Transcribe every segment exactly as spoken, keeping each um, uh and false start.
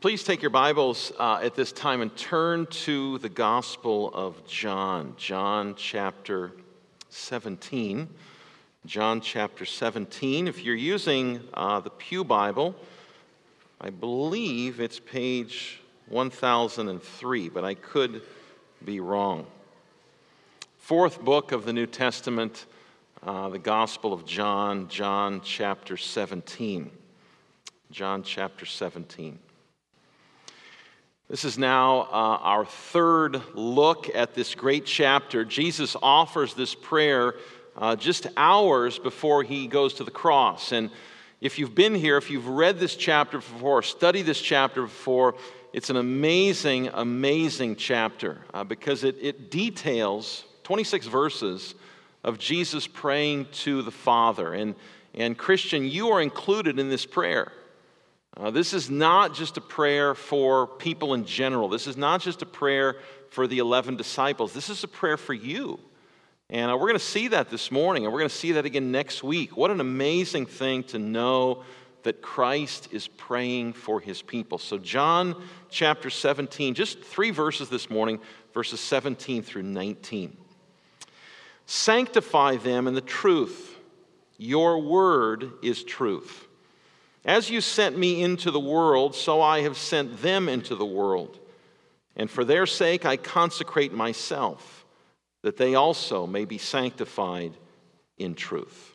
Please take your Bibles uh, at this time and turn to the Gospel of John, John chapter seventeen. John chapter seventeen. If you're using uh, the Pew Bible, I believe it's page one thousand three, but I could be wrong. Fourth book of the New Testament, uh, the Gospel of John, John chapter seventeen. John chapter seventeen. This is now uh, our third look at this great chapter. Jesus offers this prayer uh, just hours before he goes to the cross. And if you've been here, if you've read this chapter before, studied this chapter before, it's an amazing, amazing chapter uh, because it, it details twenty-six verses of Jesus praying to the Father. And, and Christian, you are included in this prayer. Uh, this is not just a prayer for people in general. This is not just a prayer for the eleven disciples. This is a prayer for you. And uh, we're going to see that this morning, and we're going to see that again next week. What an amazing thing to know that Christ is praying for his people. So John chapter seventeen, just three verses this morning, verses seventeen through nineteen. Sanctify them in the truth. Your word is truth. As you sent me into the world, so I have sent them into the world. And for their sake I consecrate myself, that they also may be sanctified in truth.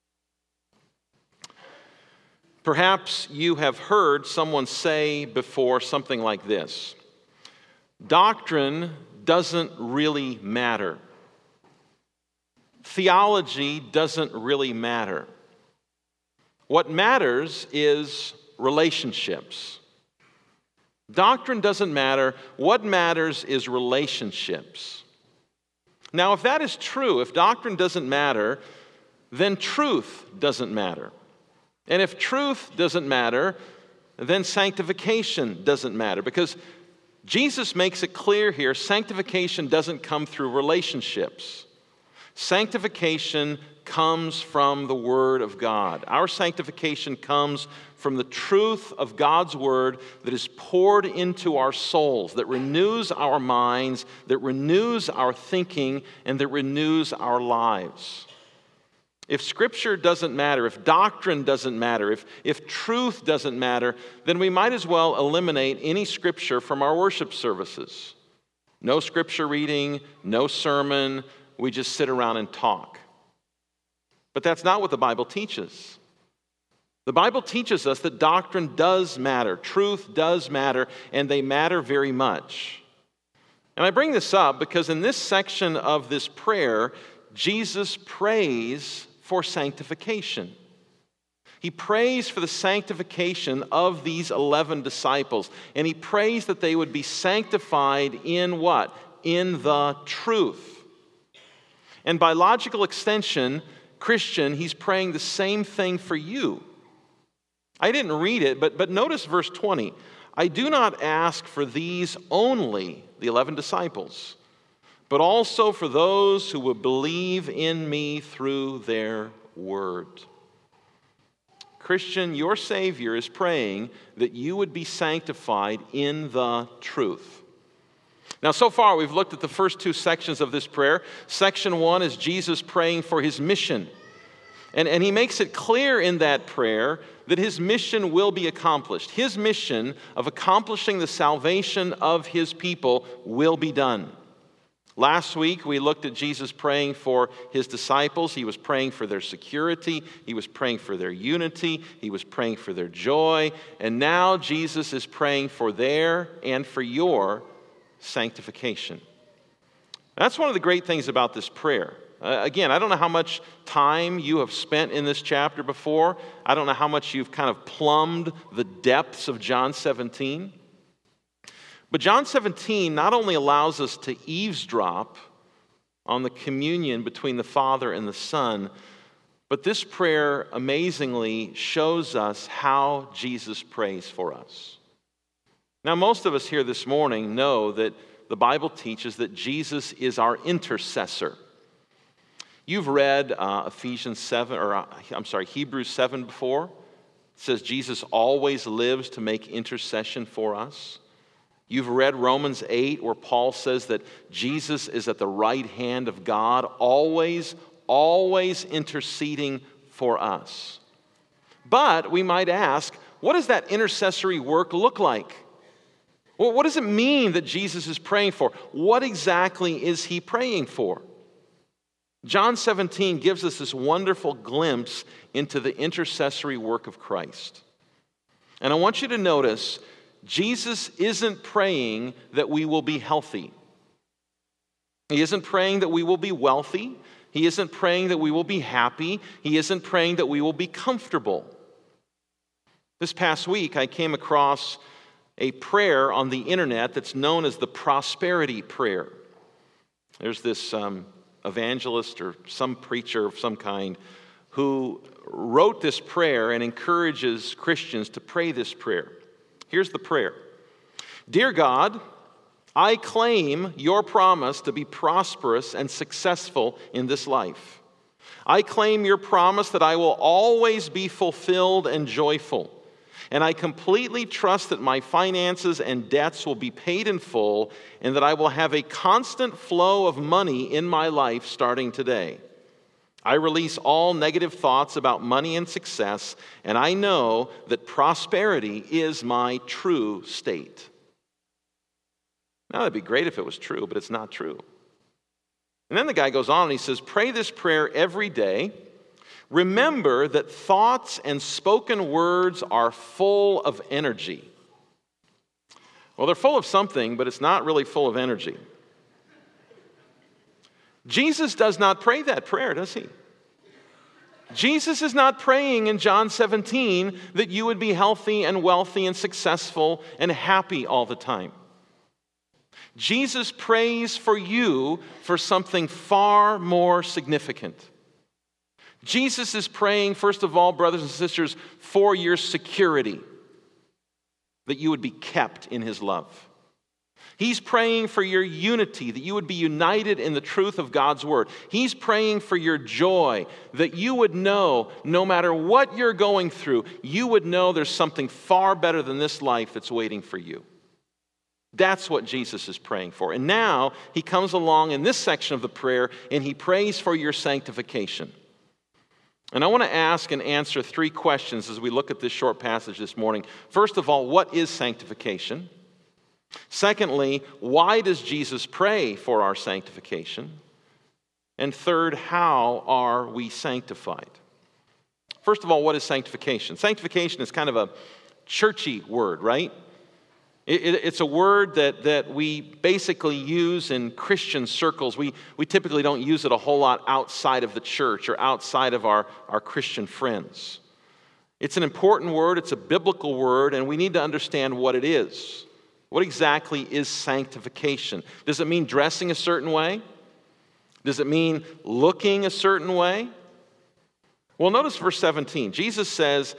Perhaps you have heard someone say before something like this: doctrine doesn't really matter. Theology doesn't really matter. What matters is relationships. Doctrine doesn't matter. What matters is relationships. Now, if that is true, if doctrine doesn't matter, then truth doesn't matter. And if truth doesn't matter, then sanctification doesn't matter. Because Jesus makes it clear here, sanctification doesn't come through relationships. Sanctification comes from the Word of God. Our sanctification comes from the truth of God's Word that is poured into our souls, that renews our minds, that renews our thinking, and that renews our lives. If Scripture doesn't matter, if doctrine doesn't matter, if, if truth doesn't matter, then we might as well eliminate any Scripture from our worship services. No Scripture reading, no sermon, we just sit around and talk. But that's not what the Bible teaches. The Bible teaches us that doctrine does matter, truth does matter, and they matter very much. And I bring this up because in this section of this prayer, Jesus prays for sanctification. He prays for the sanctification of these eleven disciples, and he prays that they would be sanctified in what? In the truth. And by logical extension, Christian, he's praying the same thing for you. I didn't read it, but, but notice verse twenty. I do not ask for these only, the eleven disciples, but also for those who will believe in me through their word. Christian, your Savior is praying that you would be sanctified in the truth. Now, so far, we've looked at the first two sections of this prayer. Section one is Jesus praying for his mission. And, and he makes it clear in that prayer that his mission will be accomplished. His mission of accomplishing the salvation of his people will be done. Last week, we looked at Jesus praying for his disciples. He was praying for their security. He was praying for their unity. He was praying for their joy. And now Jesus is praying for their and for your sanctification. That's one of the great things about this prayer. Uh, again, I don't know how much time you have spent in this chapter before. I don't know how much you've kind of plumbed the depths of John seventeen. But John seventeen not only allows us to eavesdrop on the communion between the Father and the Son, but this prayer amazingly shows us how Jesus prays for us. Now, most of us here this morning know that the Bible teaches that Jesus is our intercessor. You've read uh, Ephesians seven, or uh, I'm sorry, Hebrews seven before. It says Jesus always lives to make intercession for us. You've read Romans eight, where Paul says that Jesus is at the right hand of God, always, always interceding for us. But we might ask, what does that intercessory work look like? Well, what does it mean that Jesus is praying for? What exactly is he praying for? John seventeen gives us this wonderful glimpse into the intercessory work of Christ. And I want you to notice, Jesus isn't praying that we will be healthy. He isn't praying that we will be wealthy. He isn't praying that we will be happy. He isn't praying that we will be comfortable. This past week, I came across a prayer on the internet that's known as the prosperity prayer. There's this um, evangelist or some preacher of some kind who wrote this prayer and encourages Christians to pray this prayer. Here's the prayer. Dear God, I claim your promise to be prosperous and successful in this life. I claim your promise that I will always be fulfilled and joyful. And I completely trust that my finances and debts will be paid in full and that I will have a constant flow of money in my life starting today. I release all negative thoughts about money and success, and I know that prosperity is my true state. Now, that'd be great if it was true, but it's not true. And then the guy goes on and he says, pray this prayer every day. Remember that thoughts and spoken words are full of energy. Well, they're full of something, but it's not really full of energy. Jesus does not pray that prayer, does he? Jesus is not praying in John seventeen that you would be healthy and wealthy and successful and happy all the time. Jesus prays for you for something far more significant. Jesus is praying, first of all, brothers and sisters, for your security, that you would be kept in his love. He's praying for your unity, that you would be united in the truth of God's word. He's praying for your joy, that you would know, no matter what you're going through, you would know there's something far better than this life that's waiting for you. That's what Jesus is praying for. And now he comes along in this section of the prayer and he prays for your sanctification. And I want to ask and answer three questions as we look at this short passage this morning. First of all, what is sanctification? Secondly, why does Jesus pray for our sanctification? And third, how are we sanctified? First of all, what is sanctification? Sanctification is kind of a churchy word, right? It, it, it's a word that, that we basically use in Christian circles. We, we typically don't use it a whole lot outside of the church or outside of our, our Christian friends. It's an important word, it's a biblical word, and we need to understand what it is. What exactly is sanctification? Does it mean dressing a certain way? Does it mean looking a certain way? Well, notice verse seventeen. Jesus says,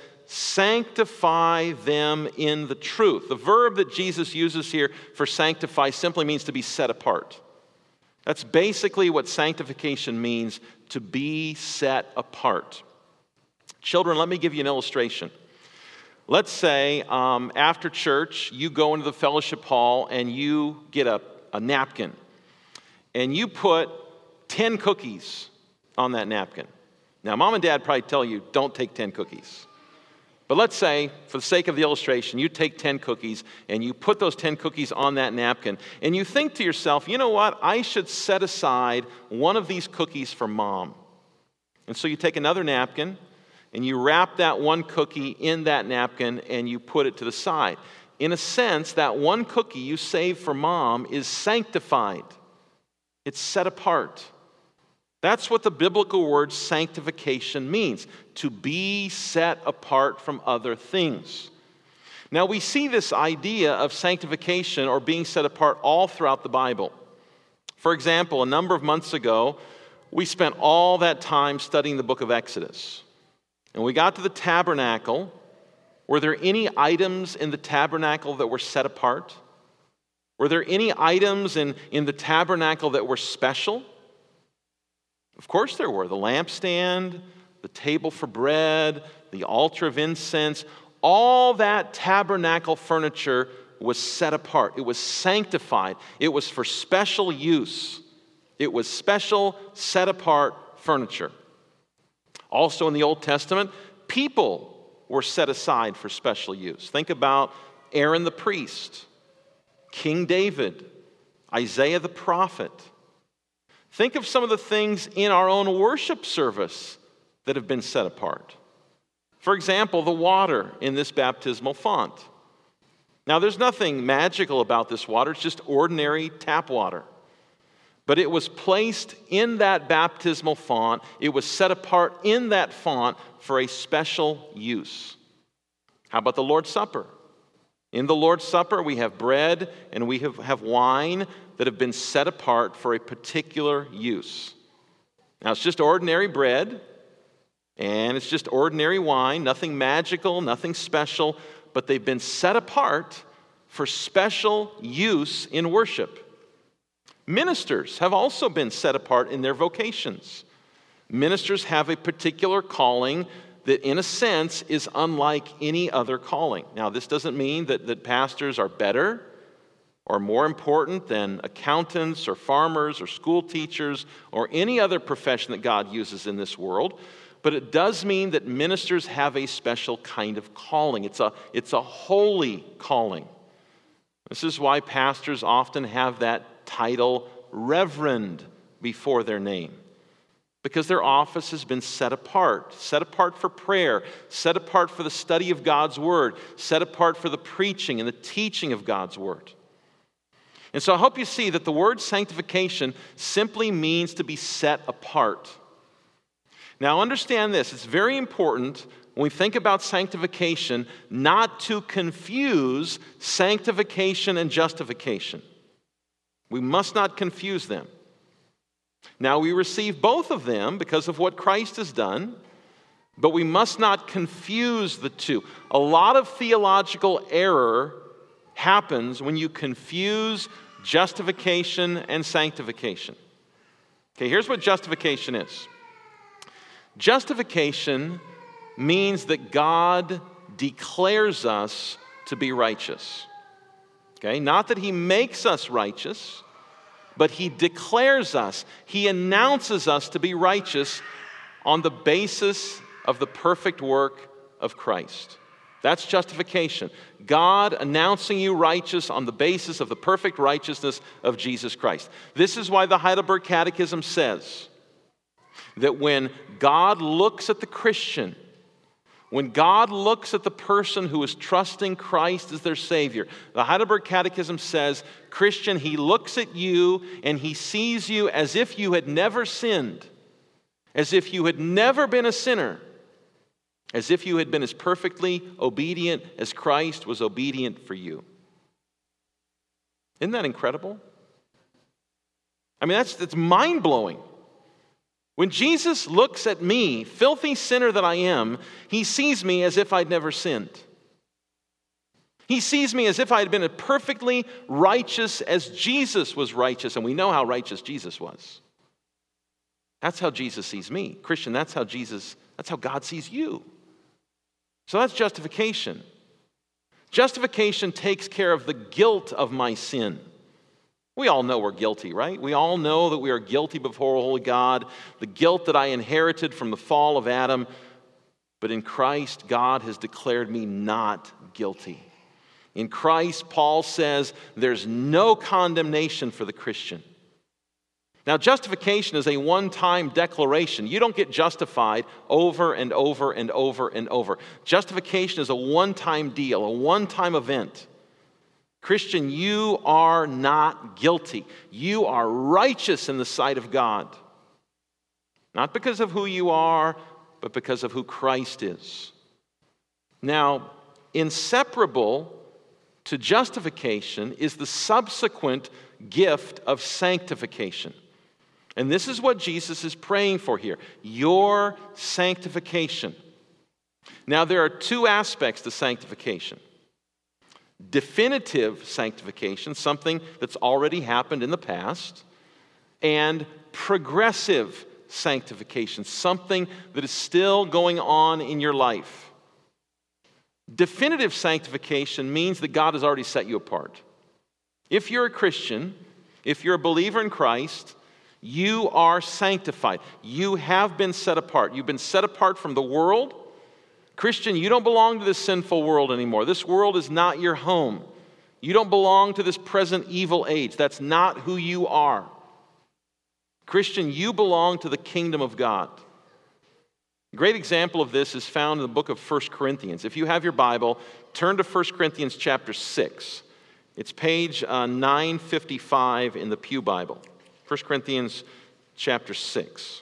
sanctify them in the truth. The verb that Jesus uses here for sanctify simply means to be set apart. That's basically what sanctification means, to be set apart. Children, let me give you an illustration. Let's say um, after church, you go into the fellowship hall and you get a, a napkin. And you put ten cookies on that napkin. Now, mom and dad probably tell you, don't take ten cookies. But let's say, for the sake of the illustration, you take ten cookies and you put those ten cookies on that napkin. And you think to yourself, you know what? I should set aside one of these cookies for mom. And so you take another napkin and you wrap that one cookie in that napkin and you put it to the side. In a sense, that one cookie you save for mom is sanctified. It's set apart. That's what the biblical word sanctification means, to be set apart from other things. Now, we see this idea of sanctification or being set apart all throughout the Bible. For example, a number of months ago, we spent all that time studying the book of Exodus. And we got to the tabernacle. Were there any items in the tabernacle that were set apart? Were there any items in, in the tabernacle that were special? Of course there were. The lampstand, the table for bread, the altar of incense, all that tabernacle furniture was set apart. It was sanctified. It was for special use. It was special, set-apart furniture. Also in the Old Testament, people were set aside for special use. Think about Aaron the priest, King David, Isaiah the prophet. Think of some of the things in our own worship service that have been set apart. For example, the water in this baptismal font. Now, there's nothing magical about this water. It's just ordinary tap water. But it was placed in that baptismal font. It was set apart in that font for a special use. How about the Lord's Supper? In the Lord's Supper, we have bread and we have, have wine that have been set apart for a particular use. Now, it's just ordinary bread, and it's just ordinary wine, nothing magical, nothing special, but they've been set apart for special use in worship. Ministers have also been set apart in their vocations. Ministers have a particular calling that, in a sense, is unlike any other calling. Now, this doesn't mean that, that pastors are better or more important than accountants or farmers or school teachers or any other profession that God uses in this world, but it does mean that ministers have a special kind of calling. It's a, it's a holy calling. This is why pastors often have that title Reverend before their name, because their office has been set apart, set apart for prayer, set apart for the study of God's Word, set apart for the preaching and the teaching of God's Word. And so I hope you see that the word sanctification simply means to be set apart. Now understand this, it's very important when we think about sanctification not to confuse sanctification and justification. We must not confuse them. Now, we receive both of them because of what Christ has done, but we must not confuse the two. A lot of theological error happens when you confuse justification and sanctification. Okay, here's what justification is. Justification means that God declares us to be righteous. Okay, not that He makes us righteous, but He declares us. He announces us to be righteous on the basis of the perfect work of Christ. That's justification. God announcing you righteous on the basis of the perfect righteousness of Jesus Christ. This is why the Heidelberg Catechism says that when God looks at the Christian, when God looks at the person who is trusting Christ as their Savior, the Heidelberg Catechism says, Christian, He looks at you and He sees you as if you had never sinned, as if you had never been a sinner, as if you had been as perfectly obedient as Christ was obedient for you. Isn't that incredible? I mean, that's, that's mind-blowing. When Jesus looks at me, filthy sinner that I am, He sees me as if I'd never sinned. He sees me as if I had been as perfectly righteous as Jesus was righteous, and we know how righteous Jesus was. That's how Jesus sees me. Christian, that's how Jesus, that's how God sees you. So that's justification. Justification takes care of the guilt of my sin. We all know we're guilty, right? We all know that we are guilty before a holy God, the guilt that I inherited from the fall of Adam. But in Christ, God has declared me not guilty. In Christ, Paul says, there's no condemnation for the Christian. Now, justification is a one-time declaration. You don't get justified over and over and over and over. Justification is a one-time deal, a one-time event. Christian, you are not guilty. You are righteous in the sight of God. Not because of who you are, but because of who Christ is. Now, inseparable to justification is the subsequent gift of sanctification. And this is what Jesus is praying for here, your sanctification. Now, there are two aspects to sanctification. Definitive sanctification, something that's already happened in the past, and progressive sanctification, something that is still going on in your life. Definitive sanctification means that God has already set you apart. If you're a Christian, if you're a believer in Christ, you are sanctified. You have been set apart. You've been set apart from the world. Christian, you don't belong to this sinful world anymore. This world is not your home. You don't belong to this present evil age. That's not who you are. Christian, you belong to the kingdom of God. A great example of this is found in the book of First Corinthians. If you have your Bible, turn to First Corinthians chapter six. It's page uh, nine fifty-five in the Pew Bible. First Corinthians chapter six.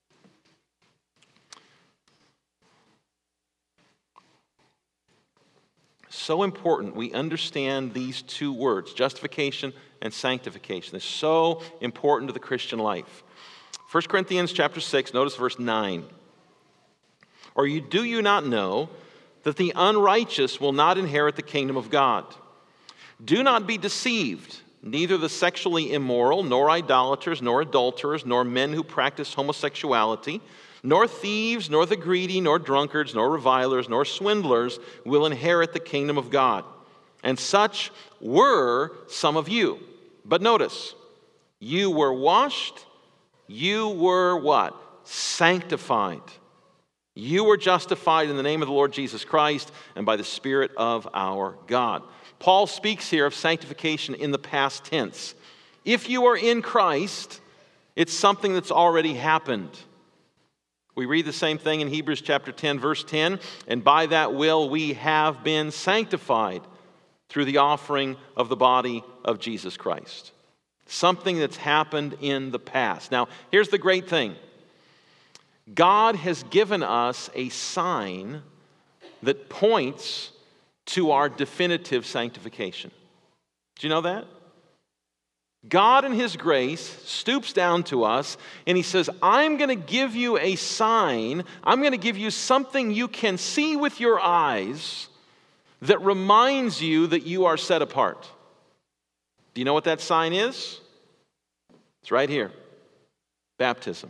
So important we understand these two words, justification and sanctification. They're so important to the Christian life. First Corinthians chapter six, notice verse nine. Or you, do you not know that the unrighteous will not inherit the kingdom of God? Do not be deceived. Neither the sexually immoral, nor idolaters, nor adulterers, nor men who practice homosexuality, nor thieves, nor the greedy, nor drunkards, nor revilers, nor swindlers will inherit the kingdom of God. And such were some of you. But notice, you were washed, you were what? Sanctified. You were justified in the name of the Lord Jesus Christ and by the Spirit of our God. Paul speaks here of sanctification in the past tense. If you are in Christ, it's something that's already happened. We read the same thing in Hebrews chapter ten, verse ten, and by that will we have been sanctified through the offering of the body of Jesus Christ. Something that's happened in the past. Now, here's the great thing. God has given us a sign that points to our definitive sanctification. Do you know that? God in His grace stoops down to us and He says, I'm going to give you a sign. I'm going to give you something you can see with your eyes that reminds you that you are set apart. Do you know what that sign is? It's right here. Baptism.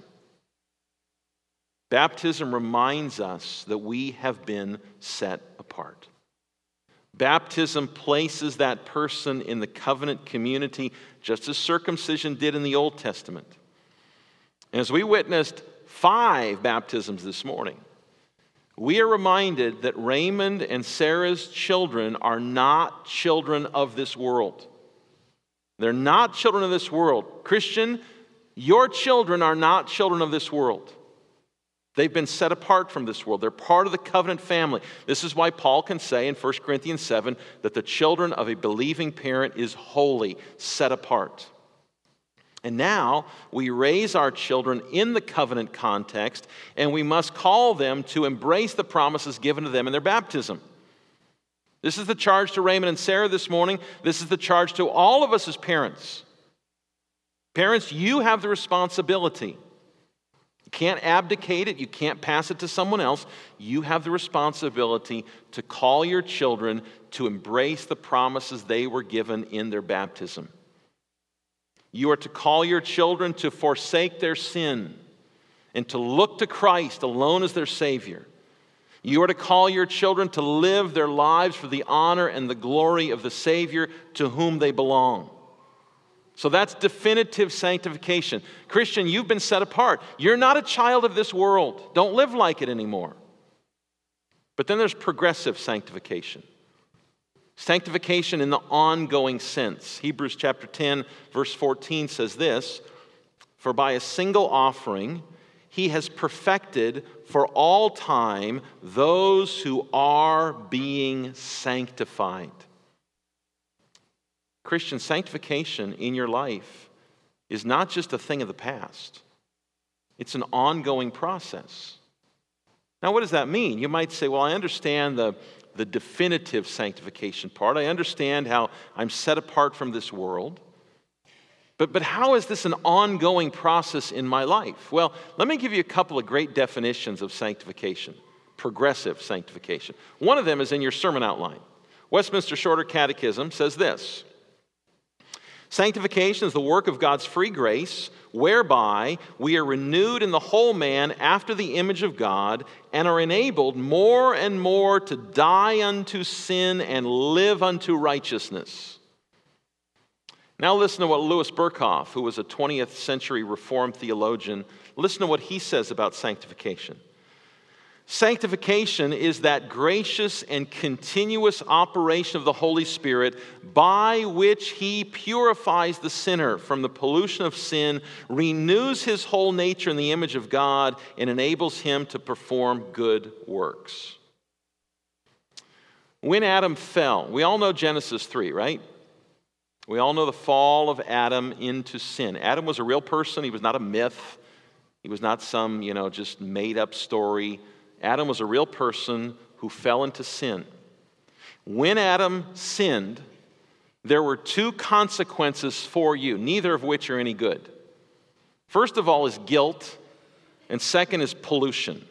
Baptism reminds us that we have been set apart. Baptism places that person in the covenant community just as circumcision did in the Old Testament. And as we witnessed five baptisms this morning, we are reminded that Raymond and Sarah's children are not children of this world. They're not children of this world. Christian, your children are not children of this world. They've been set apart from this world. They're part of the covenant family. This is why Paul can say in First Corinthians seven that the children of a believing parent is holy, set apart. And now we raise our children in the covenant context, and we must call them to embrace the promises given to them in their baptism. This is the charge to Raymond and Sarah this morning. This is the charge to all of us as parents. Parents, you have the responsibility. You can't abdicate it. You can't pass it to someone else. You have the responsibility to call your children to embrace the promises they were given in their baptism. You are to call your children to forsake their sin and to look to Christ alone as their Savior. You are to call your children to live their lives for the honor and the glory of the Savior to whom they belong. So that's definitive sanctification. Christian, you've been set apart. You're not a child of this world. Don't live like it anymore. But then there's progressive sanctification. Sanctification in the ongoing sense. Hebrews chapter ten, verse fourteen says this, "For by a single offering He has perfected for all time those who are being sanctified." Christian, sanctification in your life is not just a thing of the past. It's an ongoing process. Now, what does that mean? You might say, well, I understand the, the definitive sanctification part. I understand how I'm set apart from this world. But, but how is this an ongoing process in my life? Well, let me give you a couple of great definitions of sanctification, progressive sanctification. One of them is in your sermon outline. Westminster Shorter Catechism says this: Sanctification is the work of God's free grace, whereby we are renewed in the whole man after the image of God and are enabled more and more to die unto sin and live unto righteousness. Now listen to what Louis Berkhoff, who was a twentieth century Reformed theologian, listen to what he says about sanctification. Sanctification is that gracious and continuous operation of the Holy Spirit by which He purifies the sinner from the pollution of sin, renews his whole nature in the image of God, and enables him to perform good works. When Adam fell, we all know Genesis three, right? We all know the fall of Adam into sin. Adam was a real person. He was not a myth. He was not some, you know, just made-up story. Adam was a real person who fell into sin. When Adam sinned, there were two consequences for you, neither of which are any good. First of all is guilt, and second is pollution.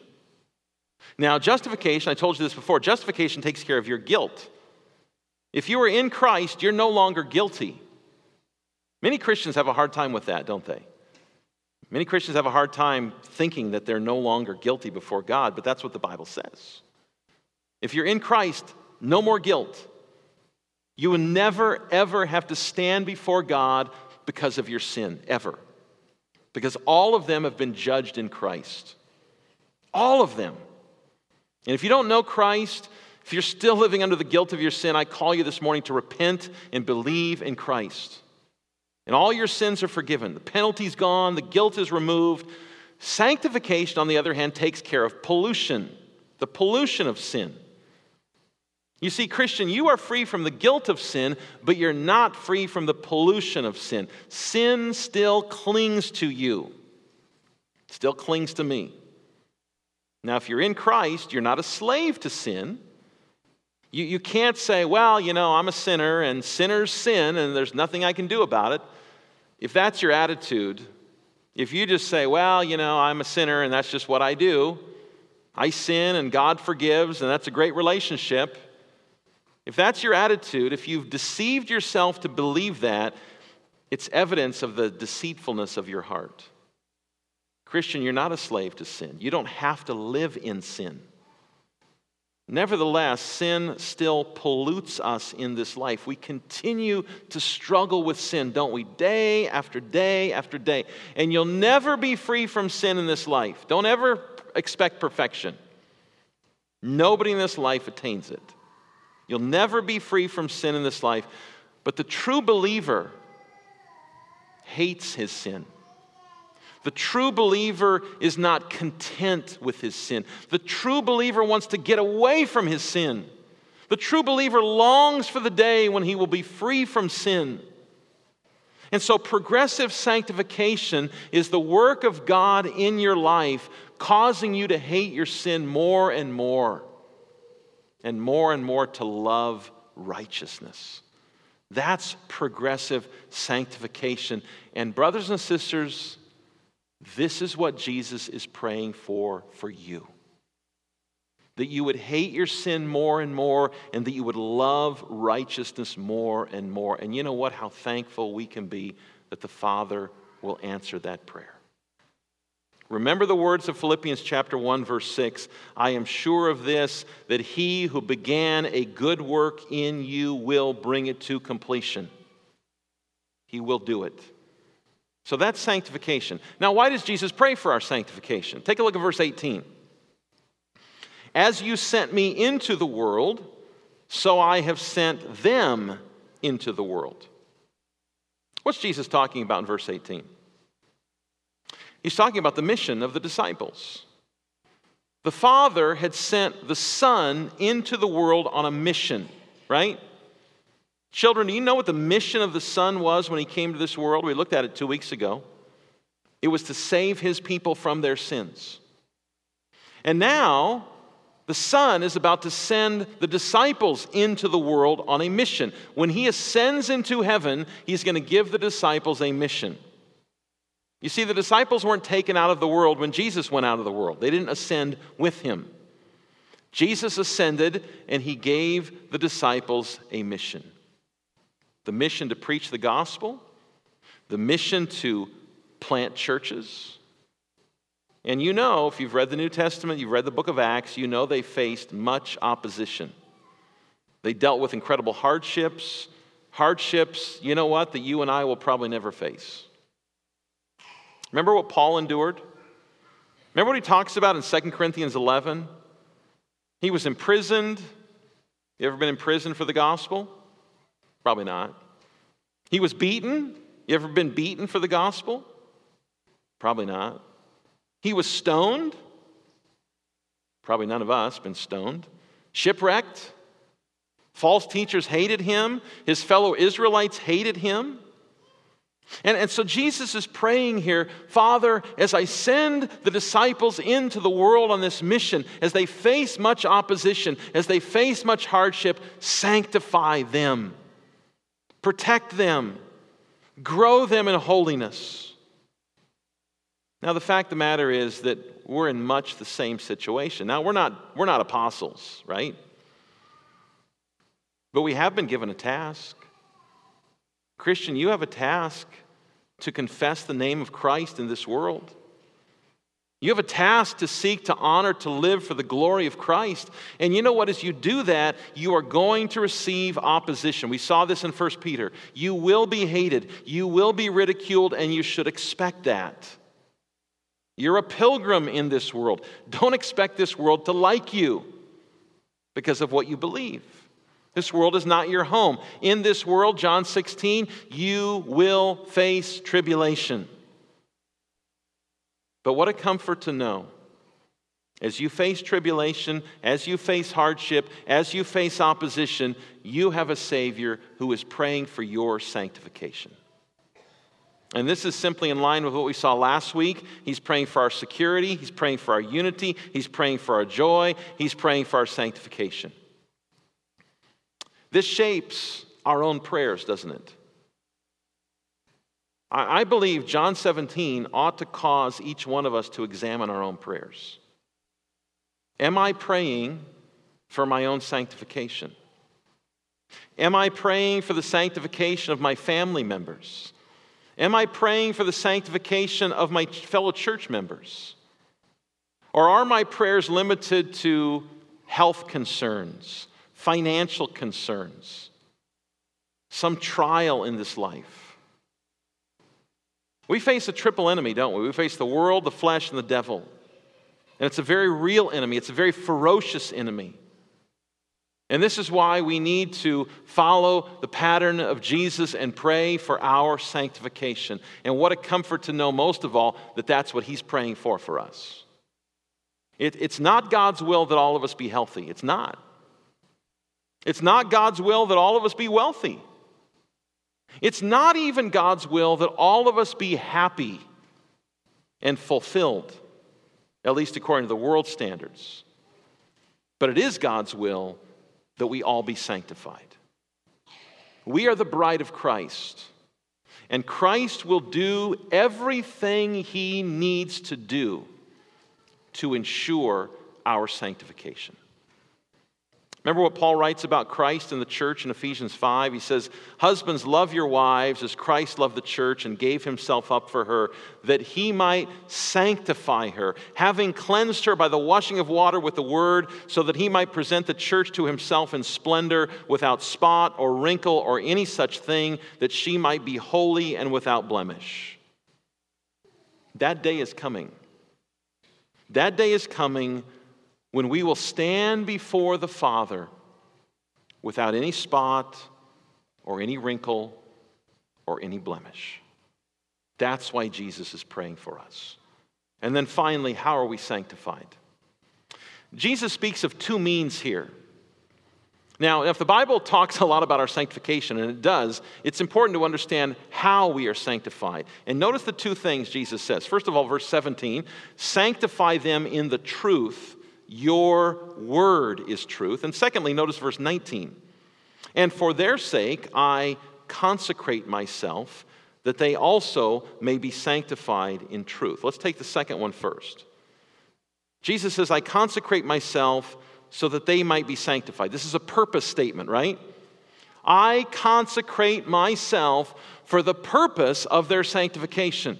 Now, justification, I told you this before, justification takes care of your guilt. If you are in Christ, you're no longer guilty. Many Christians have a hard time with that, don't they? Many Christians have a hard time thinking that they're no longer guilty before God, but that's what the Bible says. If you're in Christ, no more guilt. You will never, ever have to stand before God because of your sin, ever. Because all of them have been judged in Christ. All of them. And if you don't know Christ, if you're still living under the guilt of your sin, I call you this morning to repent and believe in Christ. And all your sins are forgiven. The penalty's gone. The guilt is removed. Sanctification, on the other hand, takes care of pollution, the pollution of sin. You see, Christian, you are free from the guilt of sin, but you're not free from the pollution of sin. Sin still clings to you. Still clings to me. Now, if you're in Christ, you're not a slave to sin. You, you can't say, well, you know, I'm a sinner and sinners sin and there's nothing I can do about it. If that's your attitude, if you just say, well, you know, I'm a sinner and that's just what I do, I sin and God forgives and that's a great relationship. If that's your attitude, if you've deceived yourself to believe that, it's evidence of the deceitfulness of your heart. Christian, you're not a slave to sin. You don't have to live in sin. Nevertheless, sin still pollutes us in this life. We continue to struggle with sin, don't we? Day after day after day. And you'll never be free from sin in this life. Don't ever expect perfection. Nobody in this life attains it. You'll never be free from sin in this life. But the true believer hates his sin. The true believer is not content with his sin. The true believer wants to get away from his sin. The true believer longs for the day when he will be free from sin. And so progressive sanctification is the work of God in your life, causing you to hate your sin more and more, and more and more to love righteousness. That's progressive sanctification. And brothers and sisters, this is what Jesus is praying for for you. That you would hate your sin more and more, and that you would love righteousness more and more. And you know what? How thankful we can be that the Father will answer that prayer. Remember the words of Philippians chapter one, verse six. I am sure of this, that he who began a good work in you will bring it to completion. He will do it. So that's sanctification. Now, why does Jesus pray for our sanctification? Take a look at verse eighteen. As you sent me into the world, so I have sent them into the world. What's Jesus talking about in verse eighteen? He's talking about the mission of the disciples. The Father had sent the Son into the world on a mission, right? Children, do you know what the mission of the Son was when he came to this world? We looked at it two weeks ago. It was to save his people from their sins. And now, the Son is about to send the disciples into the world on a mission. When he ascends into heaven, he's going to give the disciples a mission. You see, the disciples weren't taken out of the world when Jesus went out of the world. They didn't ascend with him. Jesus ascended, and he gave the disciples a mission. The mission to preach the gospel, the mission to plant churches. And you know, if you've read the New Testament, you've read the book of Acts, you know they faced much opposition. They dealt with incredible hardships, hardships, you know what, that you and I will probably never face. Remember what Paul endured? Remember what he talks about in Second Corinthians eleven? He was imprisoned. You ever been in prison for the gospel? Probably not. He was beaten. You ever been beaten for the gospel? Probably not. He was stoned. Probably none of us been stoned. Shipwrecked. False teachers hated him. His fellow Israelites hated him. And, and so Jesus is praying here, Father, as I send the disciples into the world on this mission, as they face much opposition, as they face much hardship, sanctify them. Protect them. Grow them in holiness. Now, the fact of the matter is that we're in much the same situation. Now, we're not, we're not apostles, right? But we have been given a task. Christian, you have a task to confess the name of Christ in this world. You have a task to seek to honor, to live for the glory of Christ. And you know what? As you do that, you are going to receive opposition. We saw this in First Peter. You will be hated. You will be ridiculed, and you should expect that. You're a pilgrim in this world. Don't expect this world to like you because of what you believe. This world is not your home. In this world, John sixteen, you will face tribulation. But what a comfort to know. As you face tribulation, as you face hardship, as you face opposition, you have a Savior who is praying for your sanctification. And this is simply in line with what we saw last week. He's praying for our security. He's praying for our unity. He's praying for our joy. He's praying for our sanctification. This shapes our own prayers, doesn't it? I believe John seventeen ought to cause each one of us to examine our own prayers. Am I praying for my own sanctification? Am I praying for the sanctification of my family members? Am I praying for the sanctification of my fellow church members? Or are my prayers limited to health concerns, financial concerns, some trial in this life? We face a triple enemy, don't we? We face the world, the flesh, and the devil. And it's a very real enemy. It's a very ferocious enemy. And this is why we need to follow the pattern of Jesus and pray for our sanctification. And what a comfort to know, most of all, that that's what He's praying for for us. It, it's not God's will that all of us be healthy. It's not. It's not God's will that all of us be wealthy. It's not even God's will that all of us be happy and fulfilled, at least according to the world's standards. But it is God's will that we all be sanctified. We are the bride of Christ, and Christ will do everything He needs to do to ensure our sanctification. Remember what Paul writes about Christ and the church in Ephesians five? He says, "Husbands, love your wives as Christ loved the church and gave Himself up for her, that He might sanctify her, having cleansed her by the washing of water with the word, so that He might present the church to Himself in splendor, without spot or wrinkle or any such thing, that she might be holy and without blemish." That day is coming. That day is coming when we will stand before the Father without any spot or any wrinkle or any blemish. That's why Jesus is praying for us. And then finally, how are we sanctified? Jesus speaks of two means here. Now, if the Bible talks a lot about our sanctification, and it does, it's important to understand how we are sanctified. And notice the two things Jesus says. First of all, verse seventeen, sanctify them in the truth. Your word is truth. And secondly, notice verse nineteen. And for their sake I consecrate myself, that they also may be sanctified in truth. Let's take the second one first. Jesus says, I consecrate myself so that they might be sanctified. This is a purpose statement, right? I consecrate myself for the purpose of their sanctification.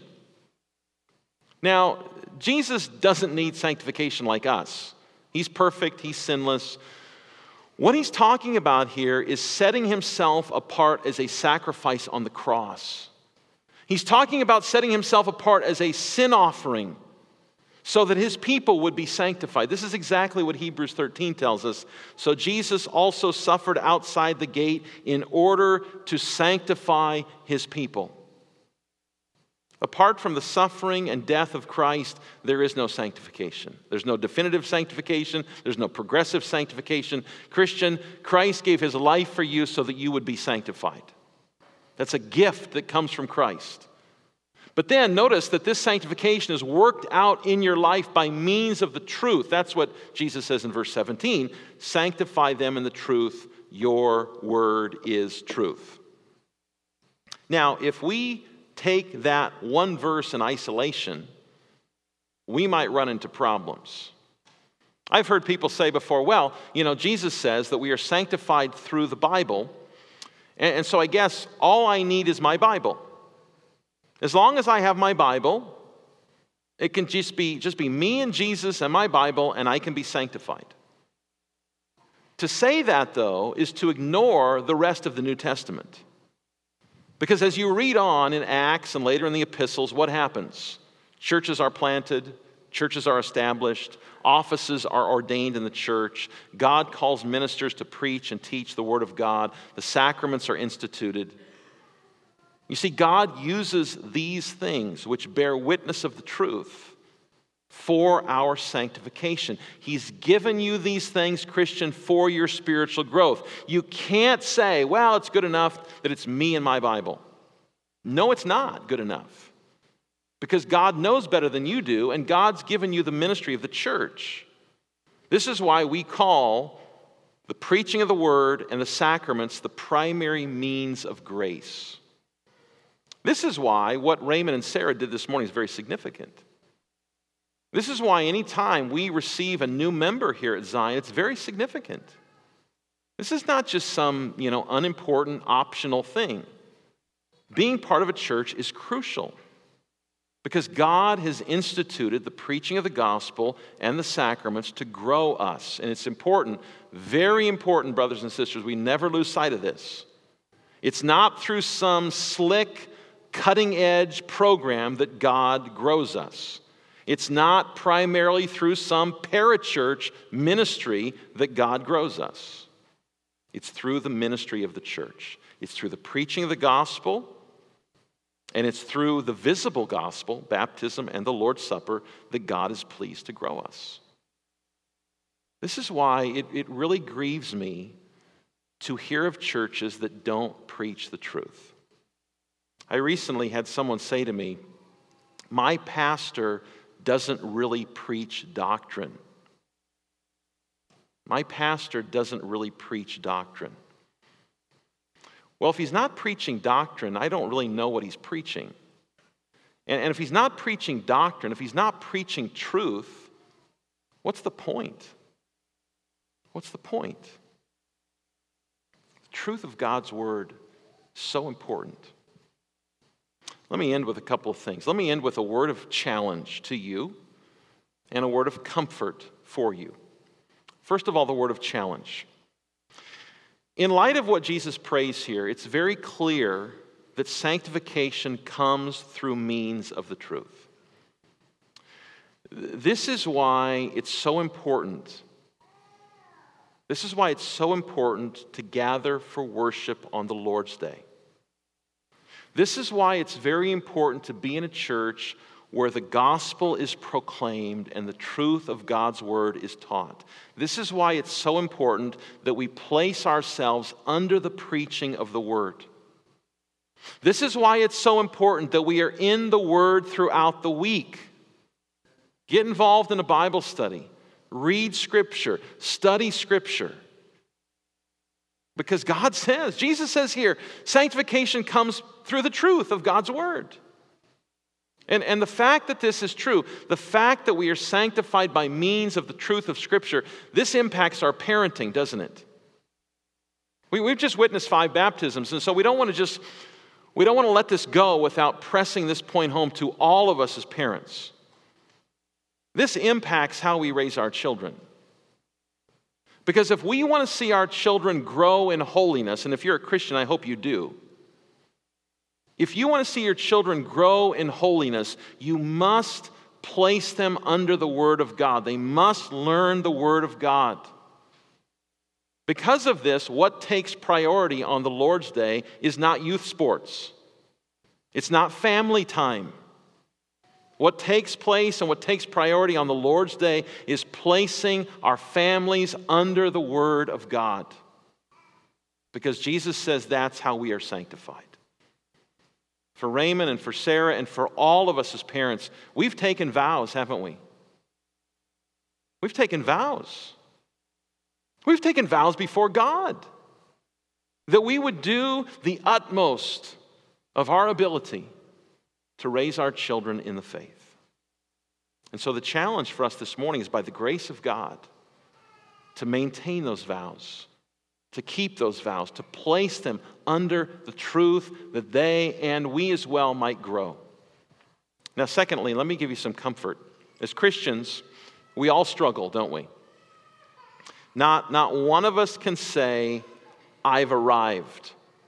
Now, Jesus doesn't need sanctification like us. He's perfect, he's sinless. What he's talking about here is setting himself apart as a sacrifice on the cross. He's talking about setting himself apart as a sin offering so that his people would be sanctified. This is exactly what Hebrews thirteen tells us. So Jesus also suffered outside the gate in order to sanctify his people. Apart from the suffering and death of Christ, there is no sanctification. There's no definitive sanctification. There's no progressive sanctification. Christian, Christ gave his life for you so that you would be sanctified. That's a gift that comes from Christ. But then notice that this sanctification is worked out in your life by means of the truth. That's what Jesus says in verse seventeen. Sanctify them in the truth. Your word is truth. Now, if we take that one verse in isolation, we might run into problems. I've heard people say before, well, you know, Jesus says that we are sanctified through the Bible, and, and so I guess all I need is my Bible. As long as I have my Bible, it can just be, just be me and Jesus and my Bible, and I can be sanctified. To say that, though, is to ignore the rest of the New Testament. Because as you read on in Acts and later in the epistles, what happens? Churches are planted, churches are established, offices are ordained in the church, God calls ministers to preach and teach the Word of God, the sacraments are instituted. You see, God uses these things which bear witness of the truth for our sanctification. He's given you these things, Christian, for your spiritual growth. You can't say, well, it's good enough that it's me and my Bible. No, it's not good enough. Because God knows better than you do, and God's given you the ministry of the church. This is why we call the preaching of the word and the sacraments the primary means of grace. This is why what Raymond and Sarah did this morning is very significant. This is why anytime we receive a new member here at Zion, it's very significant. This is not just some, you know, unimportant, optional thing. Being part of a church is crucial because God has instituted the preaching of the gospel and the sacraments to grow us. And it's important, very important, brothers and sisters, we never lose sight of this. It's not through some slick, cutting-edge program that God grows us. It's not primarily through some parachurch ministry that God grows us. It's through the ministry of the church. It's through the preaching of the gospel, and it's through the visible gospel, baptism and the Lord's Supper, that God is pleased to grow us. This is why it, it really grieves me to hear of churches that don't preach the truth. I recently had someone say to me, my pastor doesn't really preach doctrine. My pastor doesn't really preach doctrine. Well, if he's not preaching doctrine, I don't really know what he's preaching. And, and if he's not preaching doctrine, if he's not preaching truth, what's the point? What's the point? The truth of God's word is so important. Let me end with a couple of things. Let me end with a word of challenge to you and a word of comfort for you. First of all, the word of challenge. In light of what Jesus prays here, it's very clear that sanctification comes through means of the truth. This is why it's so important. This is why it's so important to gather for worship on the Lord's Day. This is why it's very important to be in a church where the gospel is proclaimed and the truth of God's word is taught. This is why it's so important that we place ourselves under the preaching of the word. This is why it's so important that we are in the word throughout the week. Get involved in a Bible study. Read Scripture. Study Scripture. Because God says, Jesus says here, sanctification comes through the truth of God's word. And, and the fact that this is true, the fact that we are sanctified by means of the truth of Scripture, this impacts our parenting, doesn't it? We, we've just witnessed five baptisms, and so we don't want to just, we don't want to let this go without pressing this point home to all of us as parents. This impacts how we raise our children. Because if we want to see our children grow in holiness, and if you're a Christian, I hope you do, if you want to see your children grow in holiness, you must place them under the Word of God. They must learn the Word of God. Because of this, what takes priority on the Lord's Day is not youth sports. It's not family time. What takes place and what takes priority on the Lord's Day is placing our families under the Word of God. Because Jesus says that's how we are sanctified. For Raymond and for Sarah and for all of us as parents, we've taken vows, haven't we? We've taken vows. We've taken vows before God that we would do the utmost of our ability to raise our children in the faith. And so the challenge for us this morning is, by the grace of God, to maintain those vows, to keep those vows, to place them under the truth that they and we as well might grow. Now, secondly, let me give you some comfort. As Christians, we all struggle, don't we? Not, not one of us can say, I've arrived.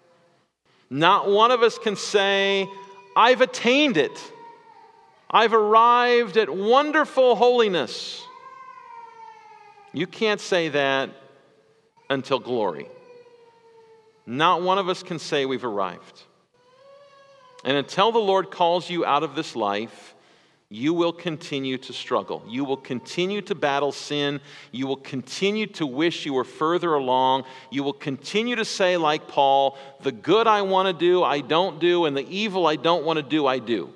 Not one of us can say, I've attained it. I've arrived at wonderful holiness. You can't say that until glory. Not one of us can say we've arrived. And until the Lord calls you out of this life, you will continue to struggle. You will continue to battle sin. You will continue to wish you were further along. You will continue to say, like Paul, the good I want to do, I don't do, and the evil I don't want to do, I do.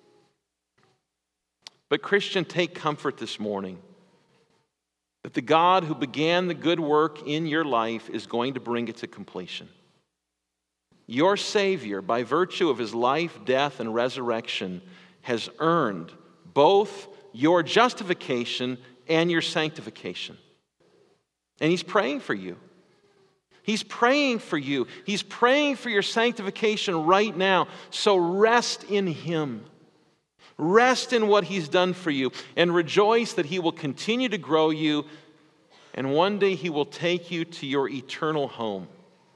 But Christian, take comfort this morning that the God who began the good work in your life is going to bring it to completion. Your Savior, by virtue of his life, death, and resurrection, has earned both your justification and your sanctification. And he's praying for you. He's praying for you. He's praying for your sanctification right now. So rest in him. Rest in what he's done for you and rejoice that he will continue to grow you, and one day he will take you to your eternal home.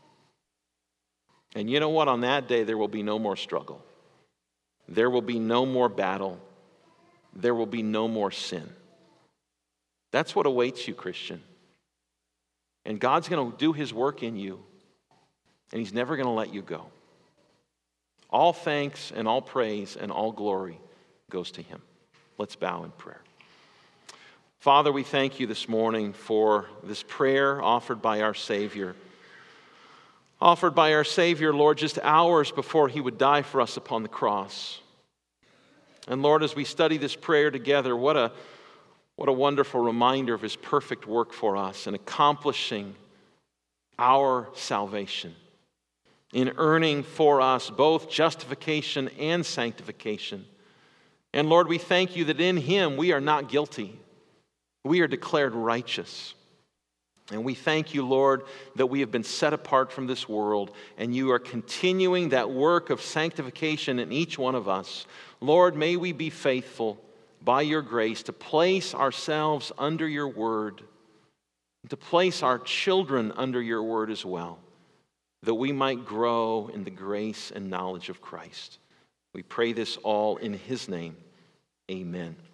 And you know what? On that day, there will be no more struggle. There will be no more battle. There will be no more sin. That's what awaits you, Christian. And God's going to do his work in you, and he's never going to let you go. All thanks and all praise and all glory goes to him. Let's bow in prayer. Father, we thank you this morning for this prayer offered by our Savior. Offered by our Savior, Lord, just hours before he would die for us upon the cross. And Lord, as we study this prayer together, what a, what a wonderful reminder of his perfect work for us in accomplishing our salvation, in earning for us both justification and sanctification. And Lord, we thank you that in him we are not guilty. We are declared righteous. And we thank you, Lord, that we have been set apart from this world, and you are continuing that work of sanctification in each one of us. Lord, may we be faithful by your grace to place ourselves under your word, to place our children under your word as well, that we might grow in the grace and knowledge of Christ. We pray this all in his name. Amen.